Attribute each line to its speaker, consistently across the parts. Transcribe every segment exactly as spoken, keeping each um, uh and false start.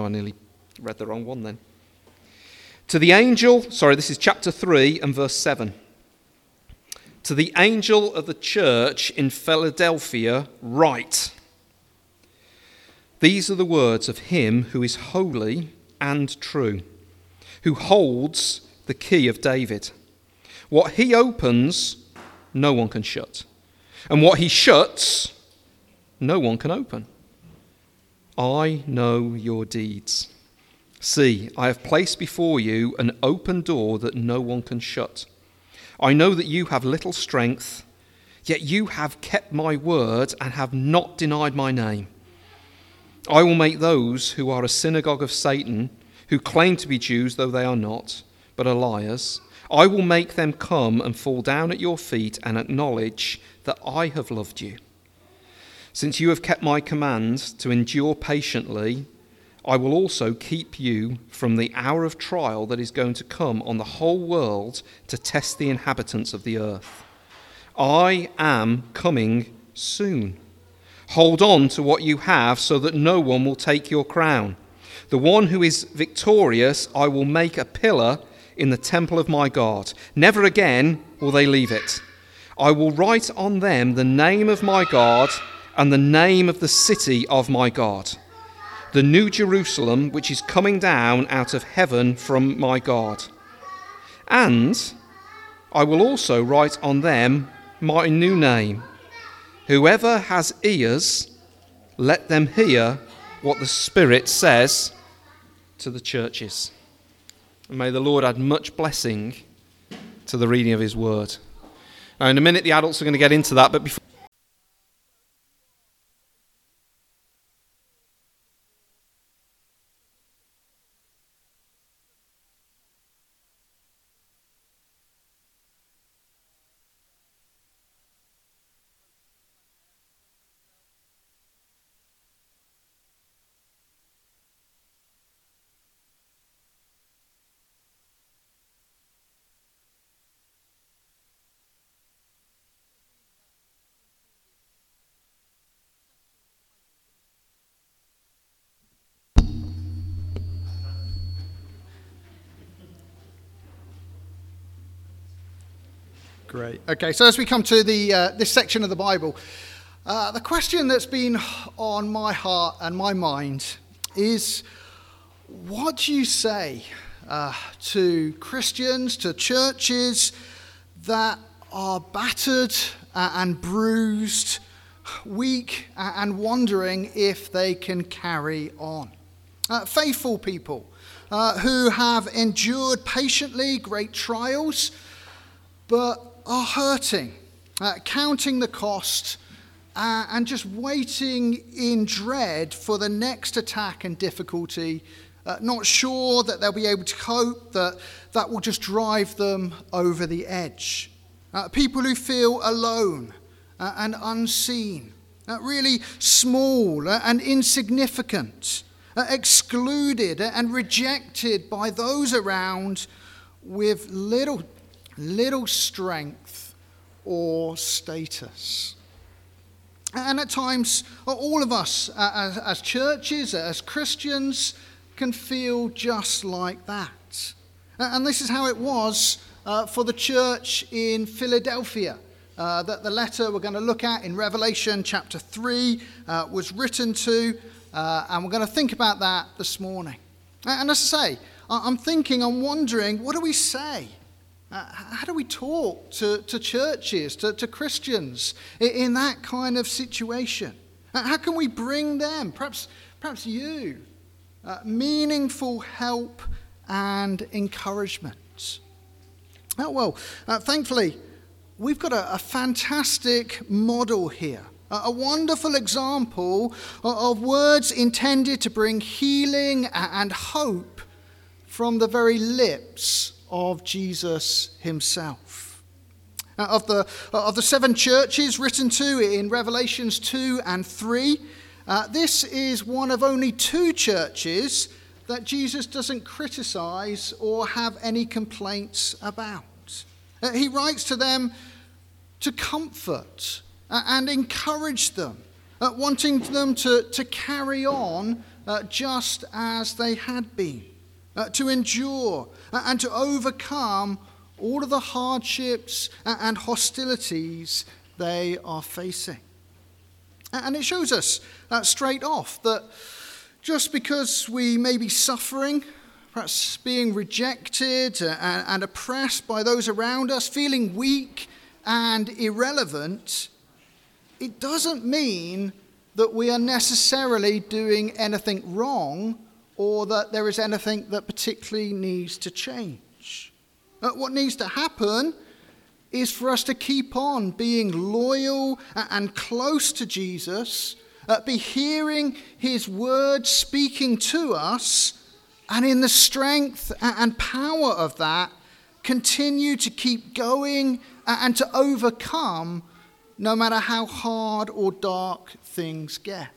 Speaker 1: no, I nearly read the wrong one then. To the angel, sorry, this is chapter three and verse seven. To the angel of the church in Philadelphia, write, these are the words of him who is holy and true, who holds the key of David. What he opens, no one can shut. And what he shuts, no one can open. I know your deeds. See, I have placed before you an open door that no one can shut. I know that you have little strength, yet you have kept my word and have not denied my name. I will make those who are a synagogue of Satan, who claim to be Jews though they are not, but are liars, I will make them come and fall down at your feet and acknowledge that I have loved you. Since you have kept my command to endure patiently, I will also keep you from the hour of trial that is going to come on the whole world to test the inhabitants of the earth. I am coming soon. Hold on to what you have so that no one will take your crown. The one who is victorious I will make a pillar in the temple of my God. Never again will they leave it. I will write on them the name of my God and the name of the city of my God, the new Jerusalem, which is coming down out of heaven from my God. And I will also write on them my new name. Whoever has ears, let them hear what the Spirit says to the churches. And may the Lord add much blessing to the reading of his word. Now, in a minute, the adults are going to get into that, but before
Speaker 2: Great. Okay, so as we come to the uh, this section of the Bible, uh, the question that's been on my heart and my mind is, what do you say uh, to Christians, to churches that are battered and bruised, weak, and wondering if they can carry on? Uh, faithful people uh, who have endured patiently great trials, but are hurting, uh, counting the cost, uh, and just waiting in dread for the next attack and difficulty, uh, not sure that they'll be able to cope, that that will just drive them over the edge. Uh, people who feel alone uh, and unseen, uh, really small uh, and insignificant, uh, excluded and rejected by those around with little little strength or status. And at times, all of us uh, as, as churches, as Christians, can feel just like that. And this is how it was uh, for the church in Philadelphia, uh, that the letter we're going to look at in Revelation chapter three uh, was written to, uh, and we're going to think about that this morning. And as I say, I'm thinking, I'm wondering, what do we say? Uh, how do we talk to, to churches, to, to Christians in, in that kind of situation? Uh, how can we bring them, perhaps, perhaps you, uh, meaningful help and encouragement? Oh, well, uh, thankfully, we've got a, a fantastic model here, a, a wonderful example of, of words intended to bring healing and hope from the very lips of Jesus himself. Uh, of the uh, of the seven churches written to in Revelations two and three, uh, this is one of only two churches that Jesus doesn't criticize or have any complaints about. Uh, he writes to them to comfort uh, and encourage them, uh, wanting them to, to carry on uh, just as they had been, uh, to endure uh, and to overcome all of the hardships and hostilities they are facing. And it shows us uh, straight off that just because we may be suffering, perhaps being rejected and, and oppressed by those around us, feeling weak and irrelevant, it doesn't mean that we are necessarily doing anything wrong or that there is anything that particularly needs to change. Uh, what needs to happen is for us to keep on being loyal and close to Jesus, uh, be hearing his word speaking to us, and in the strength and power of that, continue to keep going and to overcome no matter how hard or dark things get.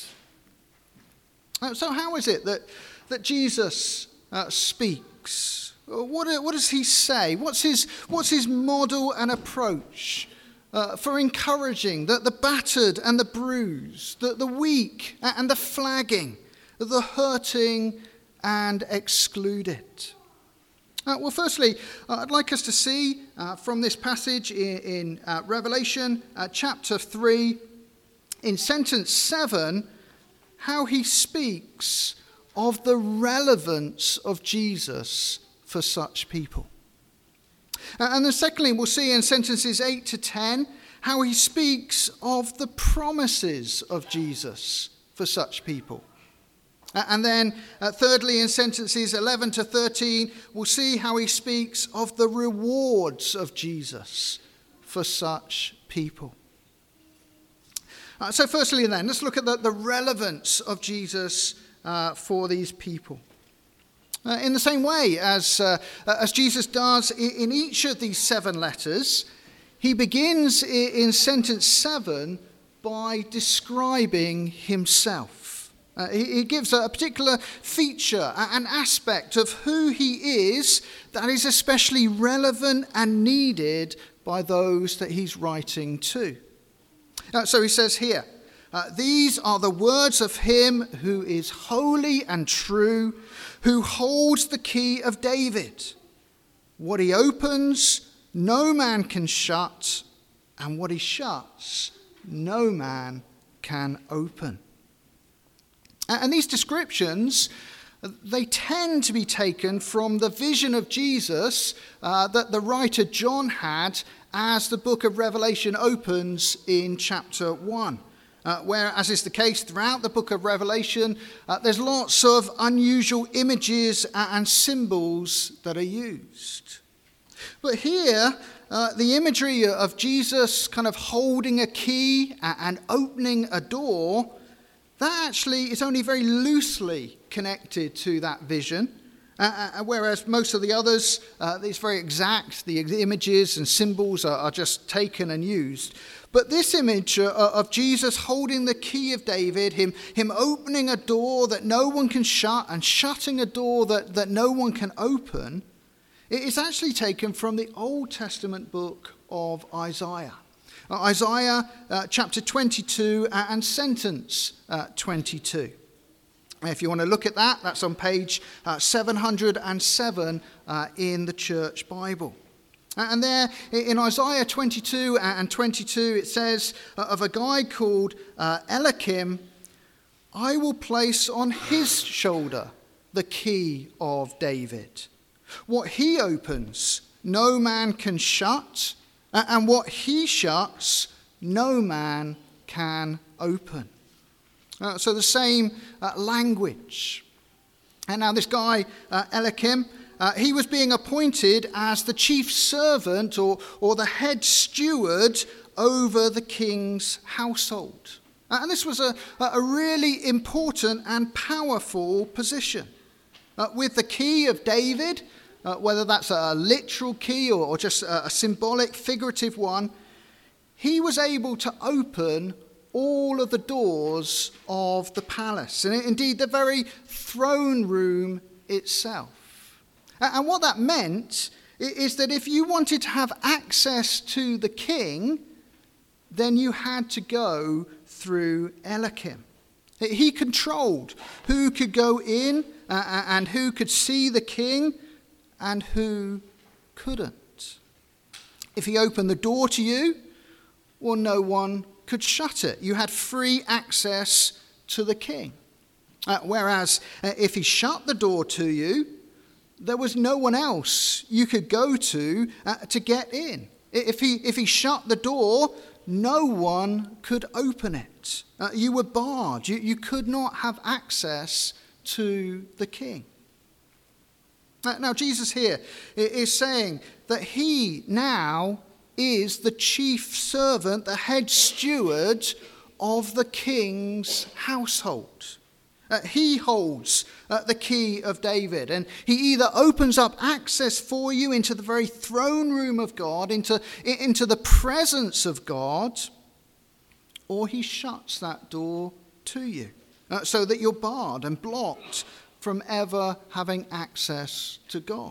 Speaker 2: Uh, so how is it that, that Jesus uh, speaks? What, what does he say? What's his, what's his model and approach uh, for encouraging the, the battered and the bruised, the, the weak and the flagging, the hurting and excluded? Uh, well, firstly, uh, I'd like us to see uh, from this passage in, in uh, Revelation uh, chapter three, in sentence seven, how he speaks of the relevance of Jesus for such people. Uh, and then secondly, we'll see in sentences eight to ten, how he speaks of the promises of Jesus for such people. And then, uh, thirdly, in sentences eleven to thirteen, we'll see how he speaks of the rewards of Jesus for such people. Uh, so firstly then, let's look at the, the relevance of Jesus uh, for these people. Uh, in the same way as, uh, as Jesus does in, in each of these seven letters, he begins in, in sentence seven by describing himself. Uh, he, he gives a, a particular feature, an aspect of who he is that is especially relevant and needed by those that he's writing to. Uh, so he says here, uh, these are the words of him who is holy and true, who holds the key of David. What he opens, no man can shut, and what he shuts, no man can open. And these descriptions, they tend to be taken from the vision of Jesus uh, that the writer John had as the book of Revelation opens in chapter one. Uh, where, as is the case throughout the book of Revelation, uh, there's lots of unusual images and symbols that are used. But here, uh, the imagery of Jesus kind of holding a key and opening a door, that actually is only very loosely connected to that vision, uh, uh, whereas most of the others, uh, it's very exact. The, the images and symbols are, are just taken and used. But this image uh, of Jesus holding the key of David, him, him opening a door that no one can shut and shutting a door that, that no one can open, it is actually taken from the Old Testament book of Isaiah. Uh, Isaiah uh, chapter twenty-two uh, and sentence uh, twenty-two. If you want to look at that, that's on page uh, seven hundred seven uh, in the Church Bible. And there in Isaiah twenty-two and twenty-two, it says uh, of a guy called uh, Eliakim, I will place on his shoulder the key of David. What he opens, no man can shut, and what he shuts, no man can open. Uh, so the same uh, language. And now this guy, uh, Eliakim, uh, he was being appointed as the chief servant or, or the head steward over the king's household. Uh, and this was a, a really important and powerful position. Uh, with the key of David, uh, whether that's a literal key or, or just a, a symbolic, figurative one, he was able to open all of the doors of the palace, and indeed the very throne room itself. And what that meant is that if you wanted to have access to the king, then you had to go through Eliakim. He controlled who could go in uh, and who could see the king and who couldn't. If he opened the door to you, well, no one could shut it. You had free access to the king. Uh, whereas uh, if he shut the door to you, there was no one else you could go to uh, to get in. If he, if he shut the door, no one could open it. Uh, you were barred. You, you could not have access to the king. Uh, now, Jesus here is saying that he now is the chief servant, the head steward of the king's household. Uh, he holds uh, the key of David, and he either opens up access for you into the very throne room of God, into, into the presence of God, or he shuts that door to you uh, so that you're barred and blocked from ever having access to God.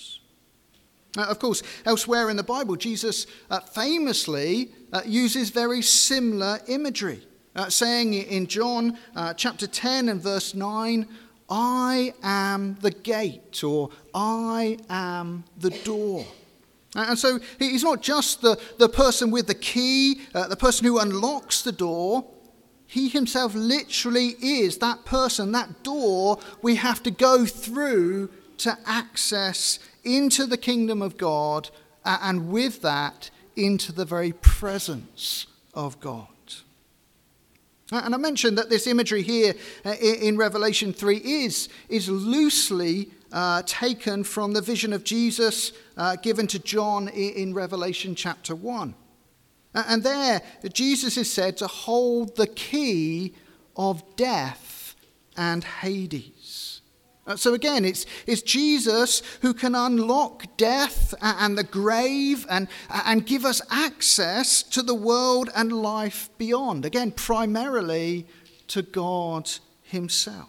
Speaker 2: Uh, of course, elsewhere in the Bible, Jesus uh, famously uh, uses very similar imagery. Uh, saying in John uh, chapter ten and verse nine, I am the gate, or I am the door. And so he's not just the, the person with the key, uh, the person who unlocks the door. He himself literally is that person, that door we have to go through to access into the kingdom of God, uh, and with that, into the very presence of God. And I mentioned that this imagery here in Revelation three is, is loosely uh, taken from the vision of Jesus uh, given to John in Revelation chapter one. And there, Jesus is said to hold the key of death and Hades. So again, it's, it's Jesus who can unlock death and the grave and, and give us access to the world and life beyond. Again, primarily to God himself.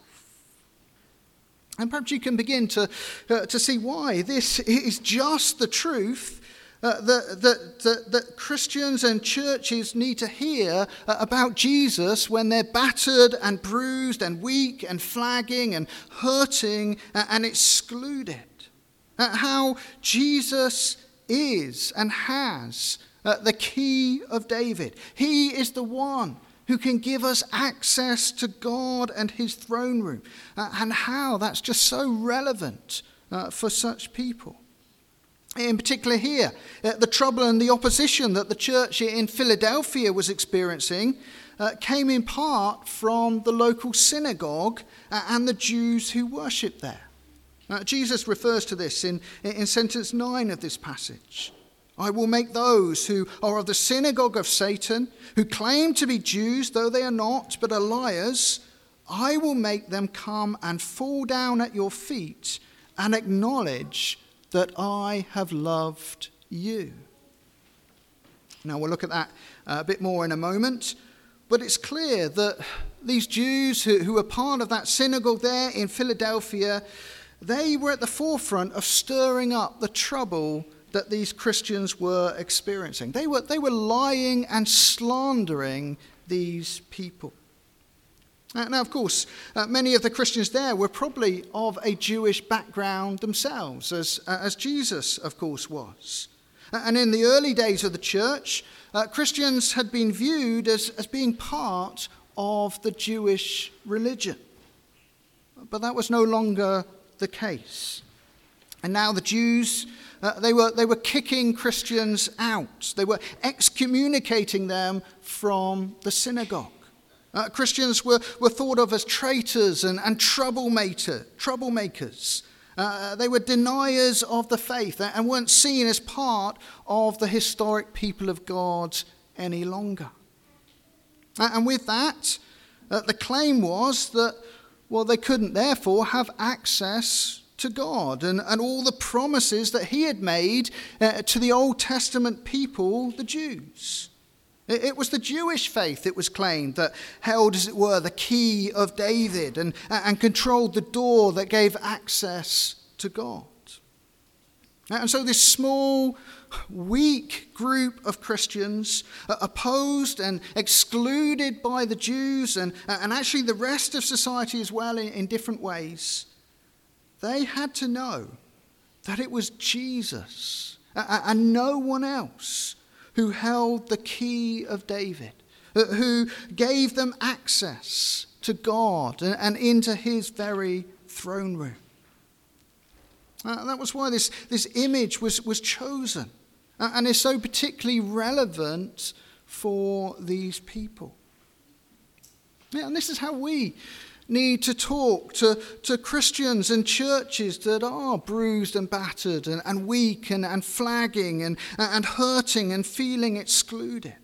Speaker 2: And perhaps you can begin to, uh, to see why this is just the truth Uh, that, that, that, that Christians and churches need to hear uh, about Jesus when they're battered and bruised and weak and flagging and hurting uh, and excluded. Uh, how Jesus is and has uh, the key of David. He is the one who can give us access to God and his throne room. Uh, and how that's just so relevant uh, for such people. In particular here, uh, the trouble and the opposition that the church in Philadelphia was experiencing uh, came in part from the local synagogue uh, and the Jews who worshipped there. Uh, Jesus refers to this in, in sentence nine of this passage. I will make those who are of the synagogue of Satan, who claim to be Jews, though they are not, but are liars, I will make them come and fall down at your feet and acknowledge that I have loved you. Now we'll look at that a bit more in a moment, but it's clear that these Jews who, who were part of that synagogue there in Philadelphia, they were at the forefront of stirring up the trouble that these Christians were experiencing. They were, they were lying and slandering these people. Now, of course, uh, many of the Christians there were probably of a Jewish background themselves, as, uh, as Jesus, of course, was. Uh, and in the early days of the church, uh, Christians had been viewed as, as being part of the Jewish religion. But that was no longer the case. And now the Jews, uh, they were, they were kicking Christians out. They were excommunicating them from the synagogue. Uh, Christians were, were thought of as traitors and, and troublemaker, troublemakers. Uh, they were deniers of the faith and weren't seen as part of the historic people of God any longer. Uh, and with that, uh, the claim was that, well, they couldn't therefore have access to God and, and all the promises that he had made uh, to the Old Testament people, the Jews. It was the Jewish faith, it was claimed, that held, as it were, the key of David and, and controlled the door that gave access to God. And so this small, weak group of Christians, uh, opposed and excluded by the Jews and, and actually the rest of society as well in, in different ways, they had to know that it was Jesus uh, and no one else who held the key of David, uh, who gave them access to God and, and into his very throne room. Uh, that was why this, this image was, was chosen uh, and is so particularly relevant for these people. Yeah, and this is how we need to talk to, to Christians and churches that are bruised and battered and, and weak and, and flagging and, and hurting and feeling excluded.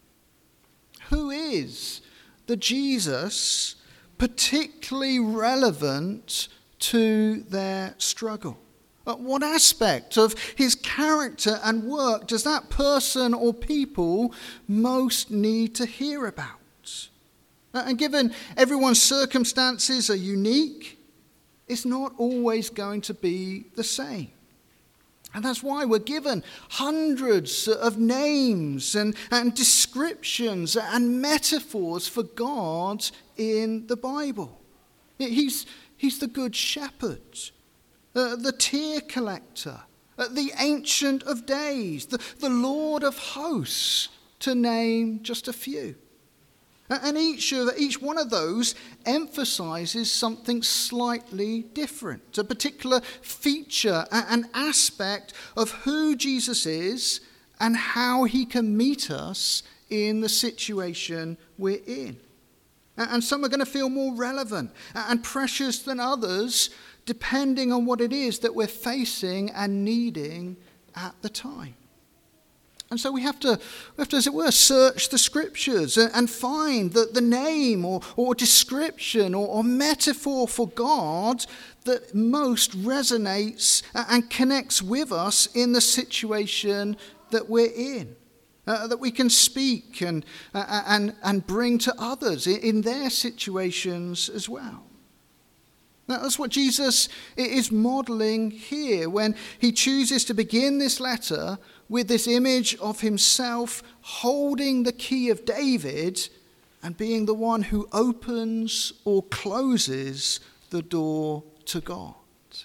Speaker 2: Who is the Jesus particularly relevant to their struggle? What aspect of his character and work does that person or people most need to hear about? And given everyone's circumstances are unique, it's not always going to be the same. And that's why we're given hundreds of names and, and descriptions and metaphors for God in the Bible. He's, he's the Good Shepherd. Uh, the tear collector, uh, the Ancient of Days, the, the Lord of Hosts, to name just a few. Uh, and each of each one of those emphasizes something slightly different, a particular feature, an aspect of who Jesus is and how he can meet us in the situation we're in. And some are going to feel more relevant and precious than others, depending on what it is that we're facing and needing at the time. And so we have to, we have to, as it were, search the scriptures and, and find the, the name or, or description or, or metaphor for God that most resonates and connects with us in the situation that we're in. Uh, that we can speak and, uh, and, and bring to others in, in their situations as well. Now, that's what Jesus is modeling here when he chooses to begin this letter with this image of himself holding the key of David and being the one who opens or closes the door to God.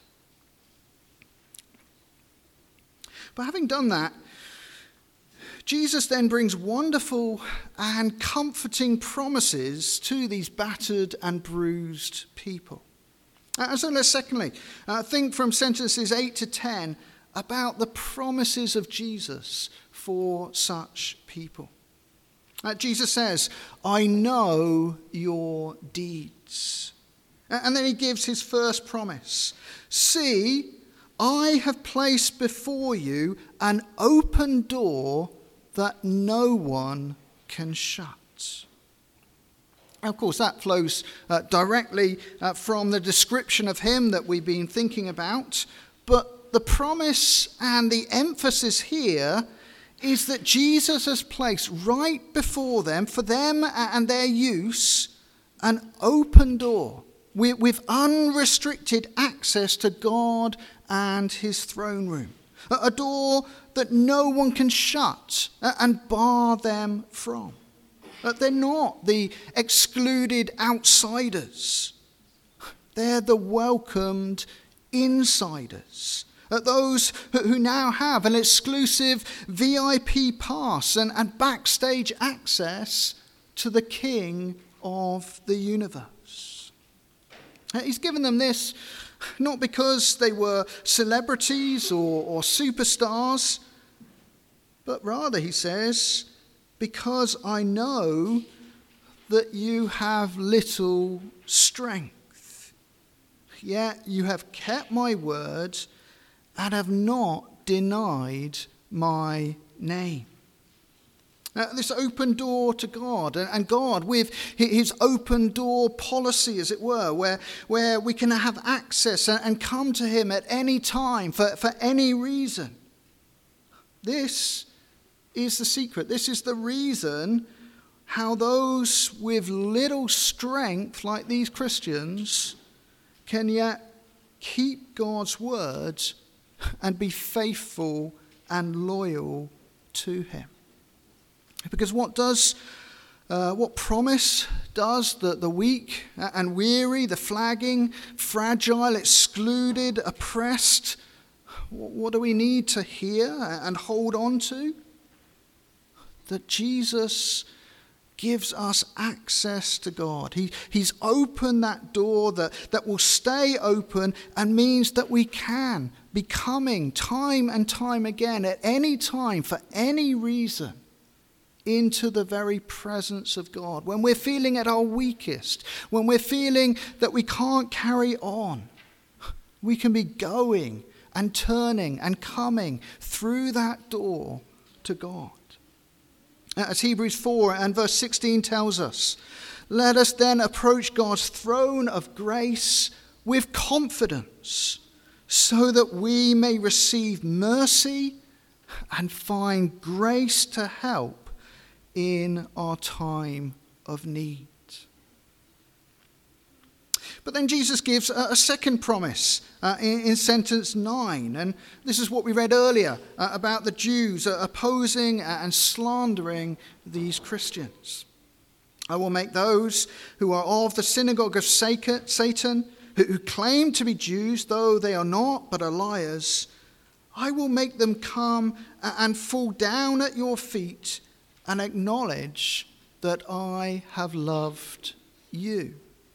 Speaker 2: But having done that, Jesus then brings wonderful and comforting promises to these battered and bruised people. Uh, so let's secondly uh, think from sentences eight to ten about the promises of Jesus for such people. Uh, Jesus says, I know your deeds. Uh, and then he gives his first promise. See, I have placed before you an open door that no one can shut. Of course, that flows uh, directly uh, from the description of him that we've been thinking about. But the promise and the emphasis here is that Jesus has placed right before them, for them and their use, an open door with, with unrestricted access to God and his throne room. A, a door that no one can shut and bar them from. They're not the excluded outsiders. They're the welcomed insiders. Those who now have an exclusive V I P pass and, and backstage access to the King of the universe. He's given them this not because they were celebrities or, or superstars, but rather, he says, because I know that you have little strength, yet you have kept my word and have not denied my name. Uh, this open door to God, and, and God with his open door policy, as it were, where, where we can have access and, and come to him at any time for, for any reason. This is the secret. This is the reason how those with little strength, like these Christians, can yet keep God's word and be faithful and loyal to him. Because what does, uh, what promise does the, the weak and weary, the flagging, fragile, excluded, oppressed, what do we need to hear and hold on to? That Jesus gives us access to God. He, he's opened that door that, that will stay open and means that we can be coming time and time again at any time for any reason into the very presence of God. When we're feeling at our weakest, when we're feeling that we can't carry on, we can be going and turning and coming through that door to God. As Hebrews four and verse sixteen tells us, let us then approach God's throne of grace with confidence so that we may receive mercy and find grace to help in our time of need. But then Jesus gives a, a second promise uh, in, in sentence nine. And this is what we read earlier uh, about the Jews uh, opposing and slandering these Christians. I will make those who are of the synagogue of Satan, who, who claim to be Jews, though they are not, but are liars, I will make them come and fall down at your feet and acknowledge that I have loved you.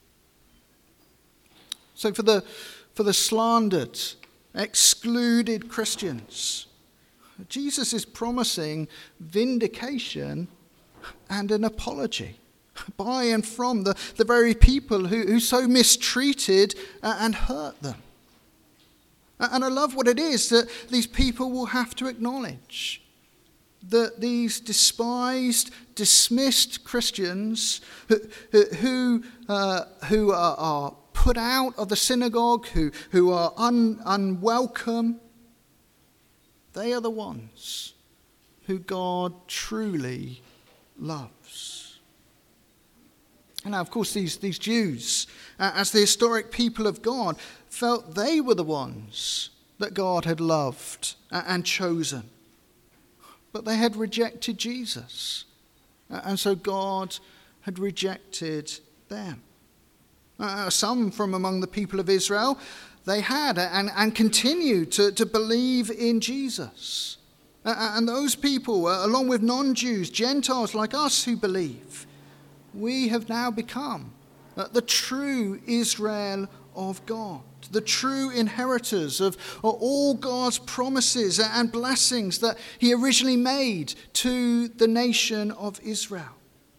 Speaker 2: So for the, for the slandered, excluded Christians, Jesus is promising vindication and an apology by and from the, the very people who, who so mistreated and hurt them. And I love what it is that these people will have to acknowledge. That these despised, dismissed Christians who, who, uh, who are, are put out of the synagogue, who, who are un, unwelcome, they are the ones who God truly loves. And now, of course, these, these Jews, uh, as the historic people of God, felt they were the ones that God had loved and chosen. But they had rejected Jesus. And so God had rejected them. Uh, some from among the people of Israel, they had and, and continued to, to believe in Jesus. Uh, and those people, uh, along with non-Jews, Gentiles like us who believe, we have now become uh, the true Israel of God. The true inheritors of all God's promises and blessings that he originally made to the nation of Israel.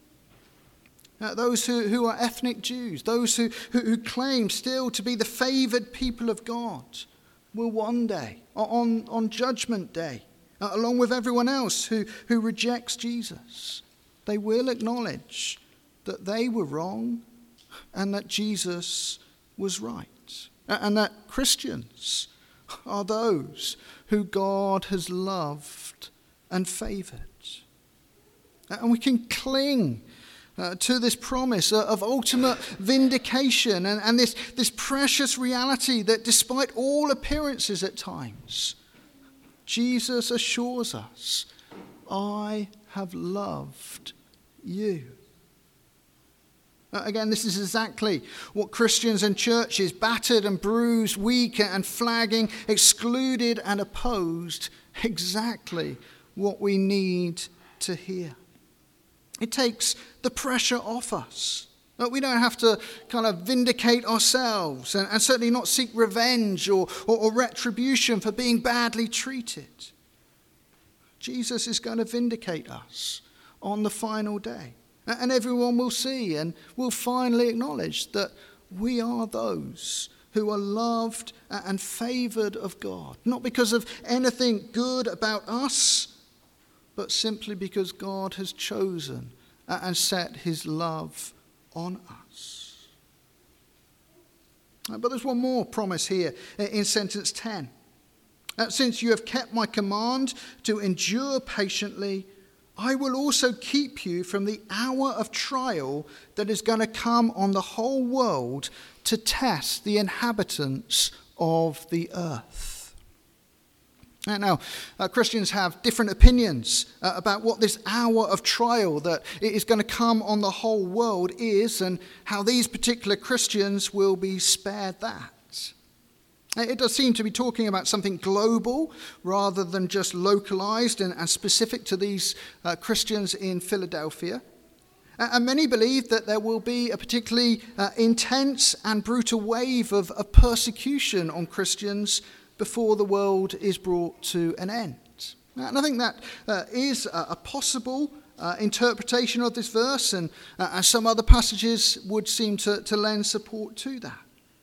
Speaker 2: Uh, those who, who are ethnic Jews, those who, who, who claim still to be the favored people of God, will one day, on, on Judgment Day, uh, along with everyone else who, who rejects Jesus, they will acknowledge that they were wrong and that Jesus was right. And that Christians are those who God has loved and favoured. And we can cling uh, to this promise of ultimate vindication and, and this, this precious reality that despite all appearances at times, Jesus assures us, I have loved you. Again, this is exactly what Christians and churches, battered and bruised, weak and flagging, excluded and opposed, exactly what we need to hear. It takes the pressure off us. We don't have to kind of vindicate ourselves and, and certainly not seek revenge or, or, or retribution for being badly treated. Jesus is going to vindicate us on the final day. And everyone will see and will finally acknowledge that we are those who are loved and favoured of God. Not because of anything good about us, but simply because God has chosen and set his love on us. But there's one more promise here in sentence ten. Since you have kept my command to endure patiently, I will also keep you from the hour of trial that is going to come on the whole world to test the inhabitants of the earth. Uh, Now, uh, Christians have different opinions uh, about what this hour of trial that is going to come on the whole world is, and how these particular Christians will be spared that. It does seem to be talking about something global rather than just localized and, and specific to these uh, Christians in Philadelphia. Uh, and many believe that there will be a particularly uh, intense and brutal wave of, of persecution on Christians before the world is brought to an end. And I think that uh, is a, a possible uh, interpretation of this verse, and, uh, and some other passages would seem to, to lend support to that.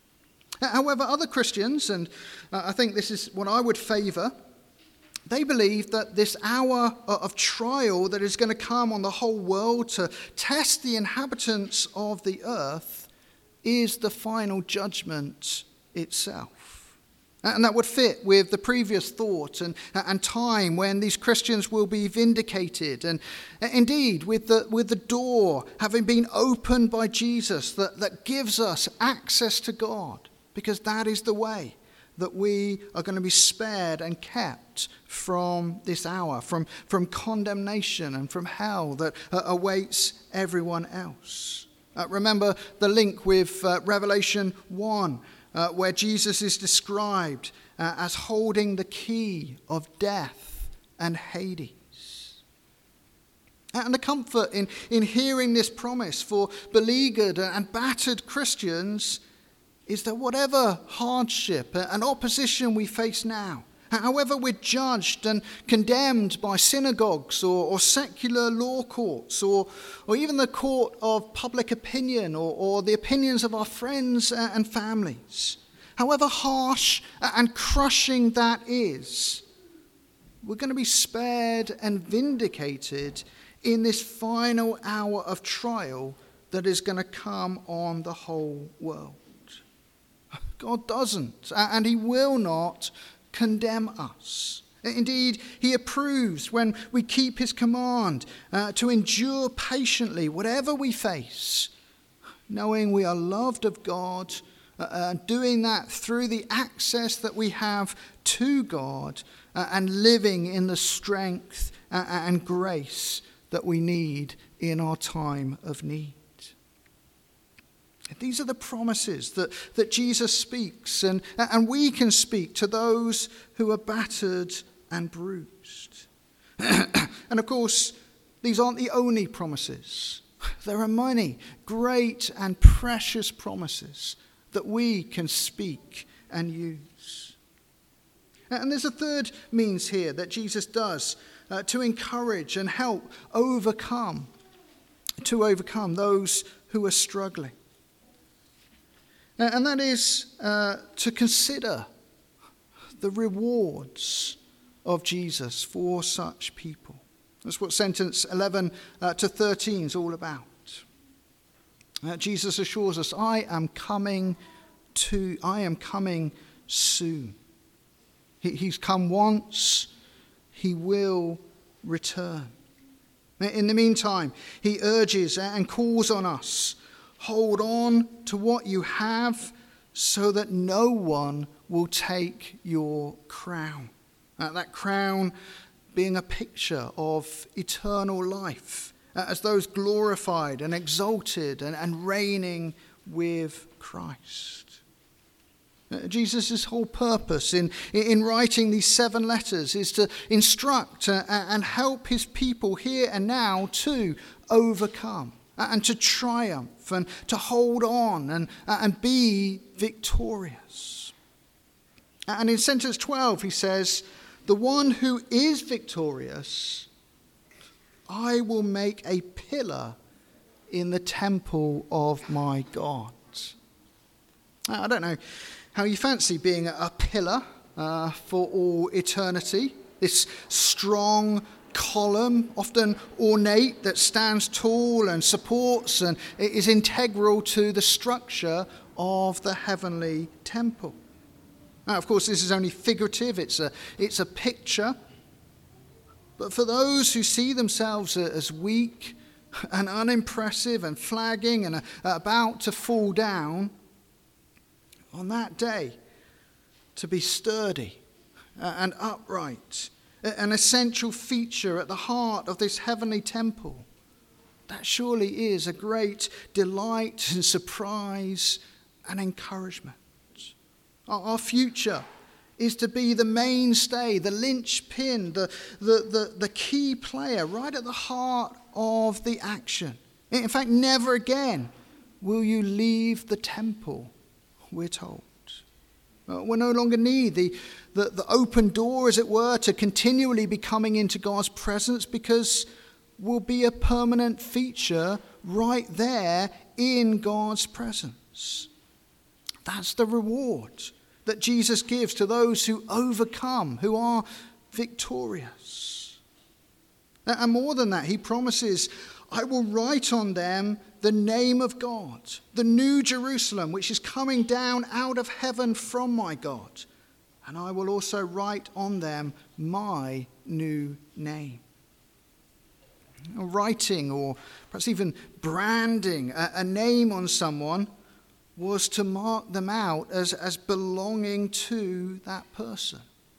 Speaker 2: However, other Christians, and uh, I think this is what I would favour, they believe that this hour of trial that is going to come on the whole world to test the inhabitants of the earth is the final judgment itself. And that would fit with the previous thought and, and time when these Christians will be vindicated. And indeed, with the, with the door having been opened by Jesus that, that gives us access to God, because that is the way that we are going to be spared and kept from this hour, from, from condemnation and from hell that uh, awaits everyone else. Uh, remember the link with uh, Revelation one, Uh, where Jesus is described uh, as holding the key of death and Hades. And the comfort in, in hearing this promise for beleaguered and battered Christians is that whatever hardship and opposition we face now, however we're judged and condemned by synagogues or, or secular law courts or, or even the court of public opinion or, or the opinions of our friends and families, however harsh and crushing that is, we're going to be spared and vindicated in this final hour of trial that is going to come on the whole world. God doesn't, and he will not condemn us. Indeed, he approves when we keep his command uh, to endure patiently whatever we face, knowing we are loved of God, uh, uh, doing that through the access that we have to God, uh, and living in the strength uh, and grace that we need in our time of need. These are the promises that, that Jesus speaks, and, and we can speak to those who are battered and bruised. And of course, these aren't the only promises. There are many great and precious promises that we can speak and use. And there's a third means here that Jesus does uh, to encourage and help overcome, to overcome those who are struggling. And that is uh, to consider the rewards of Jesus for such people. That's what sentence eleven uh, to thirteen is all about. Uh, Jesus assures us, I am coming to, I am coming soon. He, he's come once, he will return. In the meantime, he urges and calls on us, hold on to what you have so that no one will take your crown. Uh, that crown being a picture of eternal life, uh, as those glorified and exalted and, and reigning with Christ. Uh, Jesus' whole purpose in, in writing these seven letters is to instruct uh, and help his people here and now to overcome and to triumph and to hold on and, and be victorious. And in sentence twelve he says, the one who is victorious, I will make a pillar in the temple of my God. Now, I don't know how you fancy being a pillar uh, for all eternity, this strong column, often ornate, that stands tall and supports and is integral to the structure of the heavenly temple. Now, of course, this is only figurative, it's a, it's a picture. But for those who see themselves as weak and unimpressive and flagging and about to fall down, on that day, to be sturdy and upright, an essential feature at the heart of this heavenly temple. That surely is a great delight and surprise and encouragement. Our future is to be the mainstay, the linchpin, the, the, the, the key player right at the heart of the action. In fact, never again will you leave the temple, we're told. We'll no longer need the, the, the open door, as it were, to continually be coming into God's presence, because we'll be a permanent feature right there in God's presence. That's the reward that Jesus gives to those who overcome, who are victorious. And more than that, he promises, I will write on them the name of God, the new Jerusalem, which is coming down out of heaven from my God. And I will also write on them my new name. Writing, or perhaps even branding a, a name on someone, was to mark them out as, as belonging to that person.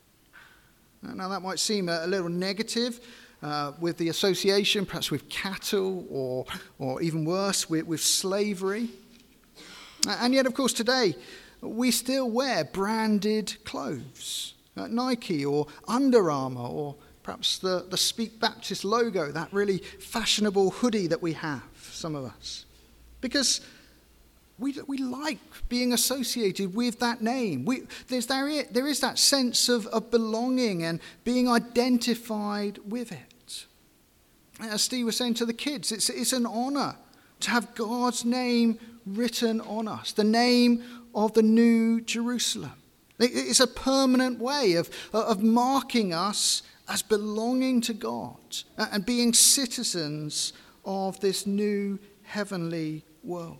Speaker 2: Now that might seem a, a little negative uh, with the association, perhaps with cattle, or, or even worse, with, with slavery. And yet, of course, today, we still wear branded clothes. Uh, Nike or Under Armour, or perhaps the, the Speak Baptist logo, that really fashionable hoodie that we have, some of us. Because we, we like being associated with that name. We, there's, there, there is that sense of, of belonging and being identified with it. As Steve was saying to the kids, it's, it's an honour to have God's name written on us, the name of the new Jerusalem. It's a permanent way of, of marking us as belonging to God and being citizens of this new heavenly world.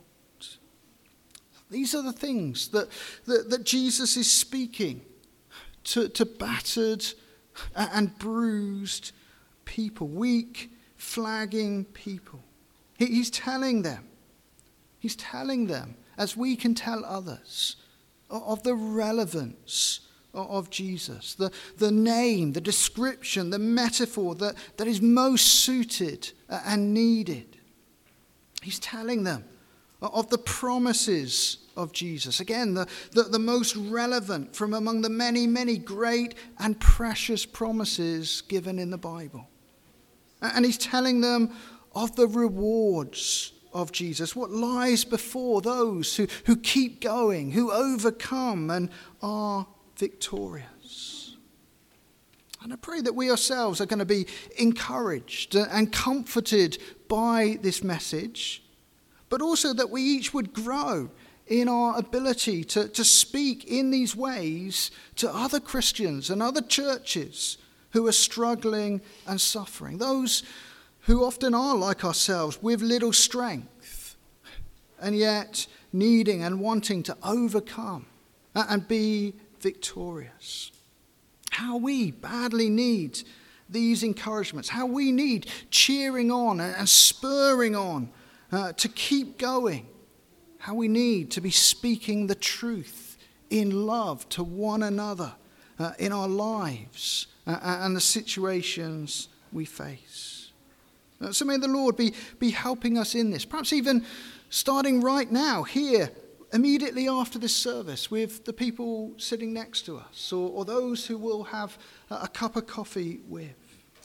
Speaker 2: These are the things that, that, that Jesus is speaking to, to battered and bruised people, weak, flagging people. He, he's telling them, he's telling them, as we can tell others, of the relevance of Jesus, the, the name, the description, the metaphor that, that is most suited and needed. He's telling them of the promises of Jesus. Again, the, the, the most relevant from among the many, many great and precious promises given in the Bible. And he's telling them of the rewards of Jesus, what lies before those who, who keep going, who overcome and are victorious. And I pray that we ourselves are going to be encouraged and comforted by this message, but also that we each would grow in our ability to, to speak in these ways to other Christians and other churches who are struggling and suffering, those who often are like ourselves with little strength, and yet needing and wanting to overcome and be victorious. How we badly need these encouragements, how we need cheering on and spurring on uh, to keep going, how we need to be speaking the truth in love to one another uh, in our lives uh, and the situations we face. Uh, so may the Lord be, be helping us in this, perhaps even starting right now here, immediately after this service, with the people sitting next to us, or, or those who will have a, a cup of coffee with.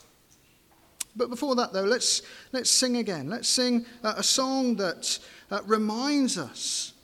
Speaker 2: But before that, though, let's let's sing again. Let's sing uh, a song that uh, reminds us